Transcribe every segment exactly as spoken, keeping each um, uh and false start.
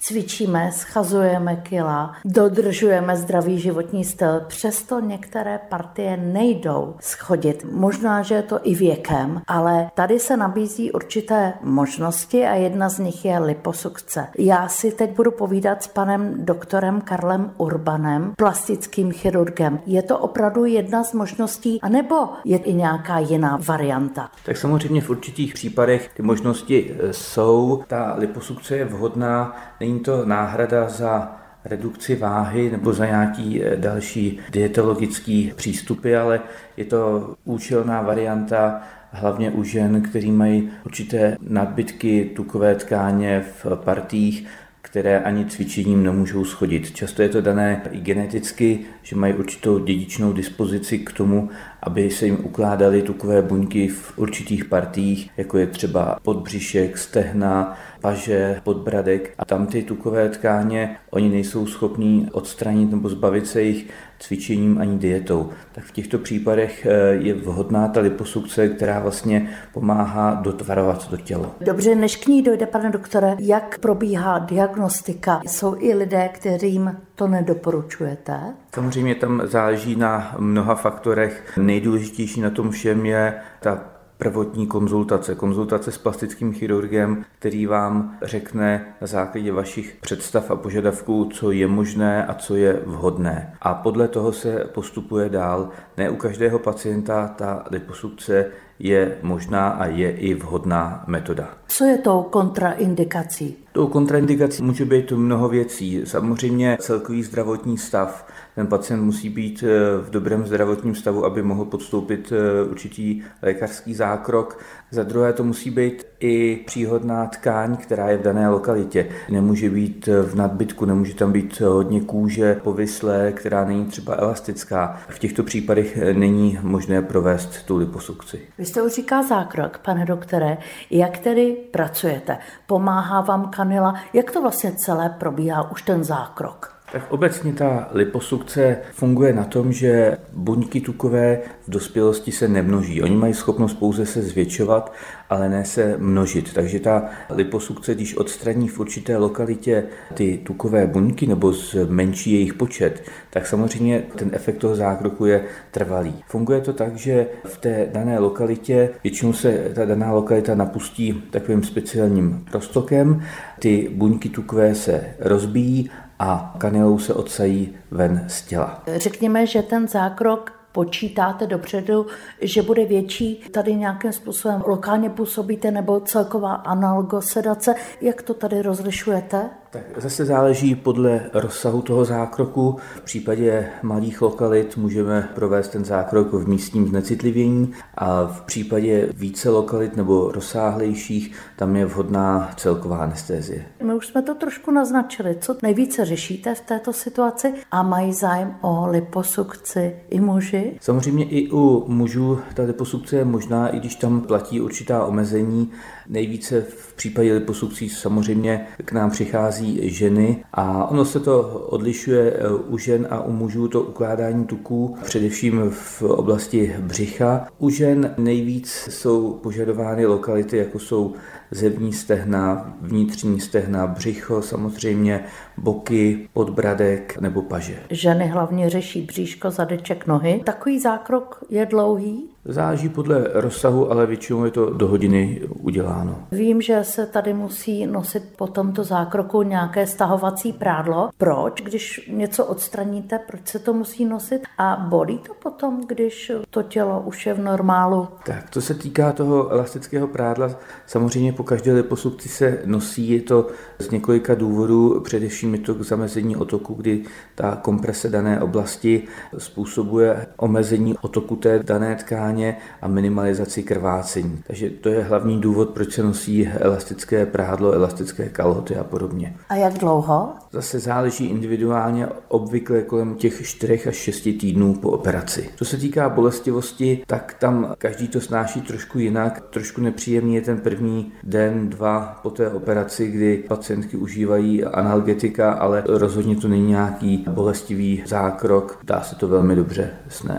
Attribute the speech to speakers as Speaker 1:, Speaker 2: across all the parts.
Speaker 1: cvičíme, schazujeme kila, dodržujeme zdravý životní styl, přesto některé partie nejdou schodit. Možná, že je to i věkem, ale tady se nabízí určité možnosti a jedna z nich je liposukce. Já si teď budu povídat s panem doktorem Karlem Urbanem, plastickým chirurgem. Je to opravdu jedna z možností, anebo je i nějaká jiná varianta?
Speaker 2: Tak samozřejmě v určitých případech ty možnosti jsou. Ta liposukce je vhodná, není to náhrada za redukci váhy nebo za nějaký další dietologický přístupy, ale je to účelná varianta hlavně u žen, kteří mají určité nadbytky tukové tkáně v partiích, které ani cvičením nemůžou schodit. Často je to dané i geneticky, že mají určitou dědičnou dispozici k tomu, aby se jim ukládaly tukové buňky v určitých partiích, jako je třeba podbřišek, stehna, paže, podbradek. A tam ty tukové tkáně oni nejsou schopní odstranit nebo zbavit se jich cvičením ani dietou. Tak v těchto případech je vhodná ta liposukce, která vlastně pomáhá dotvarovat to tělo.
Speaker 1: Dobře, než k ní dojde, pane doktore, jak probíhá diagnostika? Jsou i lidé, kterým to nedoporučujete?
Speaker 2: Samozřejmě tam záleží na mnoha faktorech. Nejdůležitější na tom všem je ta prvotní konzultace. Konzultace s plastickým chirurgem, který vám řekne na základě vašich představ a požadavků, co je možné a co je vhodné. A podle toho se postupuje dál. Ne u každého pacienta ta liposukce je možná a je i vhodná metoda.
Speaker 1: Co je tou kontraindikací?
Speaker 2: Tou kontraindikací může být mnoho věcí. Samozřejmě celkový zdravotní stav. Ten pacient musí být v dobrém zdravotním stavu, aby mohl podstoupit určitý lékařský zákrok. Za druhé to musí být i příhodná tkáň, která je v dané lokalitě. Nemůže být v nadbytku, nemůže tam být hodně kůže povislé, která není třeba elastická. V těchto případech není možné provést tu liposukci.
Speaker 1: Vy jste už říká zákrok, pane doktore. Jak tedy pracujete? Pomáhá vám kanila? Jak to vlastně celé probíhá už ten zákrok?
Speaker 2: Tak obecně ta liposukce funguje na tom, že buňky tukové v dospělosti se nemnoží. Oni mají schopnost pouze se zvětšovat, ale ne se množit. Takže ta liposukce, když odstraní v určité lokalitě ty tukové buňky nebo zmenší jejich počet, tak samozřejmě ten efekt toho zákroku je trvalý. Funguje to tak, že v té dané lokalitě většinou se ta daná lokalita napustí takovým speciálním roztokem, ty buňky tukové se rozbíjí a kanilou se odsají ven z těla.
Speaker 1: Řekněme, že ten zákrok počítáte dopředu, že bude větší, tady nějakým způsobem lokálně působíte nebo celková analgosedace. Jak to tady rozlišujete?
Speaker 2: Tak zase záleží podle rozsahu toho zákroku. V případě malých lokalit můžeme provést ten zákrok v místním znecitlivění a v případě více lokalit nebo rozsáhlejších tam je vhodná celková anestézie.
Speaker 1: My už jsme to trošku naznačili. Co nejvíce řešíte v této situaci a mají zájem o liposukci i muži?
Speaker 2: Samozřejmě i u mužů ta liposukce je možná, i když tam platí určitá omezení. Nejvíce v případě liposukcí samozřejmě k nám přichází ženy a ono se to odlišuje u žen a u mužů to ukládání tuků, především v oblasti břicha. U žen nejvíc jsou požadovány lokality, jako jsou zevní stehna, vnitřní stehna, břicho, samozřejmě boky, podbradek nebo paže.
Speaker 1: Ženy hlavně řeší bříško, zadeček, nohy. Takový zákrok je dlouhý?
Speaker 2: Záleží podle rozsahu, ale většinou je to do hodiny uděláno.
Speaker 1: Vím, že se tady musí nosit po tomto zákroku nějaké stahovací prádlo. Proč? Když něco odstraníte, proč se to musí nosit? A bolí to potom, když to tělo už je v normálu?
Speaker 2: Tak, co se týká toho elastického prádla, samozřejmě po každé liposukci se nosí, je to z několika důvodů, především je to k zamezení otoku, kdy ta komprese dané oblasti způsobuje omezení otoku té dané tkáně a minimalizaci krvácení. Takže to je hlavní důvod, proč se nosí elastické prádlo, elastické kalhoty a podobně.
Speaker 1: A jak dlouho?
Speaker 2: Zase záleží individuálně, obvykle kolem těch čtyřech až šesti týdnů po operaci. Co se týká bolestivosti, tak tam každý to snáší trošku jinak. Trošku nepříjemný je ten první den, dva po té operaci, kdy pacientky užívají analgetika, ale rozhodně to není nějaký bolestivý zákrok, dá se to velmi dobře snést.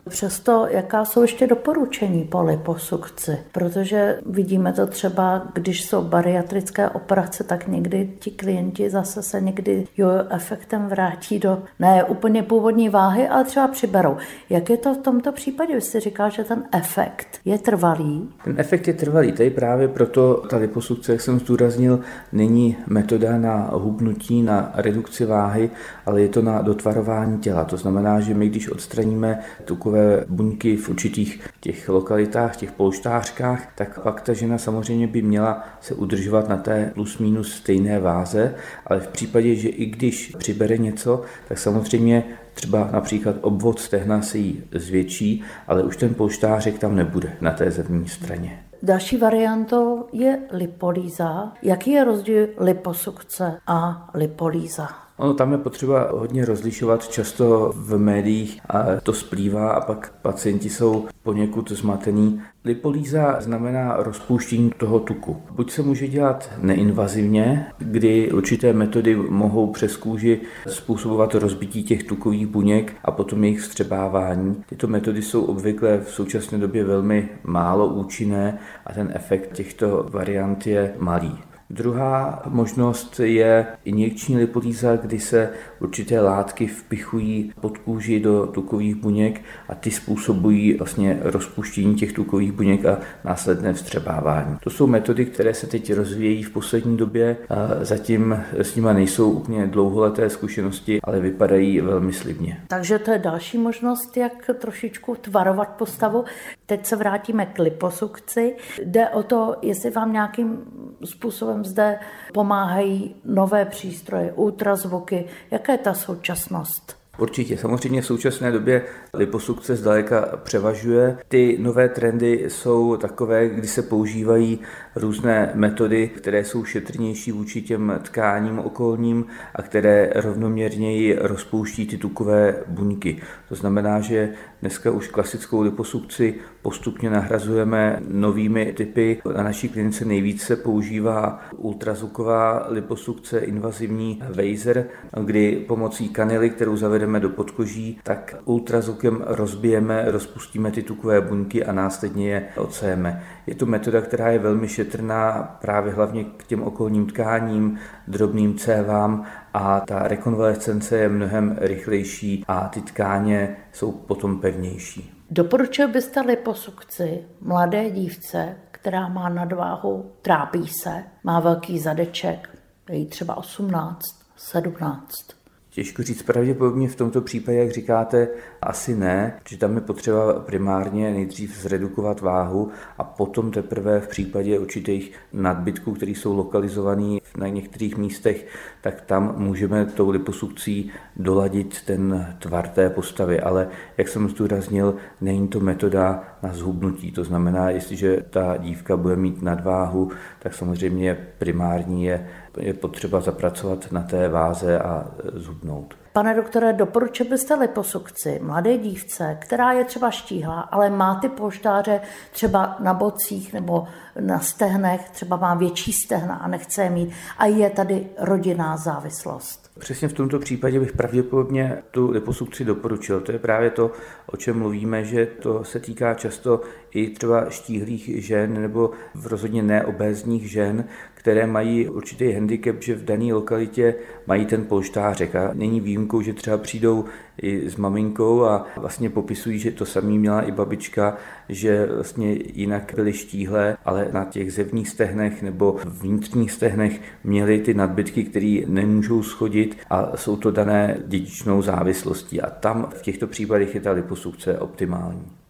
Speaker 1: Přesto, jaká jsou ještě doporučení po liposukci? Protože vidíme to třeba, když jsou bariatrické operace, tak někdy ti klienti zase se někdy jo, efektem vrátí do ne úplně původní váhy, ale třeba přiberou. Jak je to v tomto případě? Vy jste říkal, že ten efekt je trvalý?
Speaker 2: Ten efekt je trvalý, tady právě proto ta liposukce, jak jsem zdůraznil, není metoda na hubnutí, na redukci váhy, ale je to na dotvarování těla. To znamená, že my, když odstraníme tukové buňky v určitých těch lokalitách, těch polštářkách, tak pak ta žena samozřejmě by měla se udržovat na té plus minus stejné váze, ale v případě, že i když přibere něco, tak samozřejmě třeba například obvod stehna se jí zvětší, ale už ten polštářek tam nebude na té zadní straně.
Speaker 1: Další variantou je lipolýza. Jaký je rozdíl liposukce a lipolýza?
Speaker 2: Ono tam je potřeba hodně rozlišovat, často v médiích a to splývá a pak pacienti jsou poněkud zmatení. Lipolýza znamená rozpouštění toho tuku. Buď se může dělat neinvazivně, kdy určité metody mohou přes kůži způsobovat rozbití těch tukových buněk a potom jejich vstřebávání. Tyto metody jsou obvykle v současné době velmi málo účinné a ten efekt těchto variant je malý. Druhá možnost je injekční lipolýza, kdy se určité látky vpichují pod kůži do tukových buněk a ty způsobují vlastně rozpuštění těch tukových buněk a následné vstřebávání. To jsou metody, které se teď rozvíjejí v poslední době. A zatím s nimi nejsou úplně dlouholeté zkušenosti, ale vypadají velmi slibně.
Speaker 1: Takže to je další možnost, jak trošičku tvarovat postavu. Teď se vrátíme k liposukci. Jde o to, jestli vám nějakým způsobem zde pomáhají nové přístroje, ultrazvuky. Jaká je ta současnost?
Speaker 2: Určitě, samozřejmě v současné době liposukce zdaleka převažuje. Ty nové trendy jsou takové, kdy se používají různé metody, které jsou šetrnější vůči těm tkáním okolním a které rovnoměrněji rozpouští ty tukové buňky. To znamená, že dneska už klasickou liposukci postupně nahrazujeme novými typy. Na naší klinice nejvíce používá ultrazvuková liposukce, invazivní laser, kdy pomocí kanily, kterou zavedeme do podkoží, tak ultrazvukem rozbijeme, rozpustíme ty tukové buňky a následně je odsejeme. Je to metoda, která je velmi šetrná právě hlavně k těm okolním tkáním, drobným cévám a ta rekonvalescence je mnohem rychlejší a ty tkáně jsou potom pevnější.
Speaker 1: Doporučil byste liposukci mladé dívce, která má nadváhu, trápí se, má velký zadeček, je jí třeba osmnáct, sedmnáct?
Speaker 2: Těžko říct, pravděpodobně v tomto případě, jak říkáte, asi ne, protože tam je potřeba primárně nejdřív zredukovat váhu a potom teprve v případě určitých nadbytků, které jsou lokalizované na některých místech, tak tam můžeme tou liposukcí doladit ten tvar té postavy, ale jak jsem zdůraznil, není to metoda na zhubnutí, to znamená, jestliže ta dívka bude mít nadváhu, tak samozřejmě primární je, je potřeba zapracovat na té váze a zhubnout.
Speaker 1: Pane doktore, doporučil byste liposukci mladé dívce, která je třeba štíhlá, ale má ty polštáře třeba na bocích nebo na stehnech, třeba má větší stehna a nechce je mít a je tady rodinná závislost?
Speaker 2: Přesně v tomto případě bych pravděpodobně tu liposukci doporučil. To je právě to, o čem mluvíme, že to se týká často i třeba štíhlých žen nebo v rozhodně neobézních žen, které mají určitý handicap, že v dané lokalitě mají ten polštářek a není výjimkou, že třeba přijdou i s maminkou a vlastně popisují, že to samý měla i babička, že vlastně jinak byly štíhlé, ale na těch zevních stehnech nebo vnitřních stehnech měly ty nadbytky, které nemůžou schodit a jsou to dané dědičnou závislostí a tam v těchto případech je ta liposukce optimální.